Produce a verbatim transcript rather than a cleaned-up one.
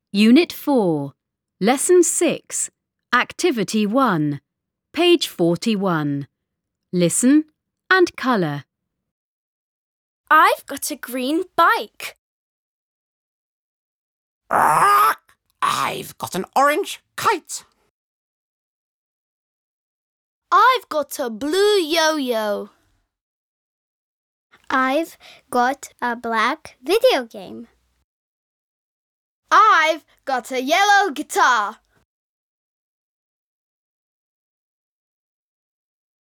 Unit four, Lesson six, Activity one, page forty-one. Listen and colour. I've got a green bike. I've got an orange kite. I've got a blue yo-yo. I've got a black video game. I've got a yellow guitar.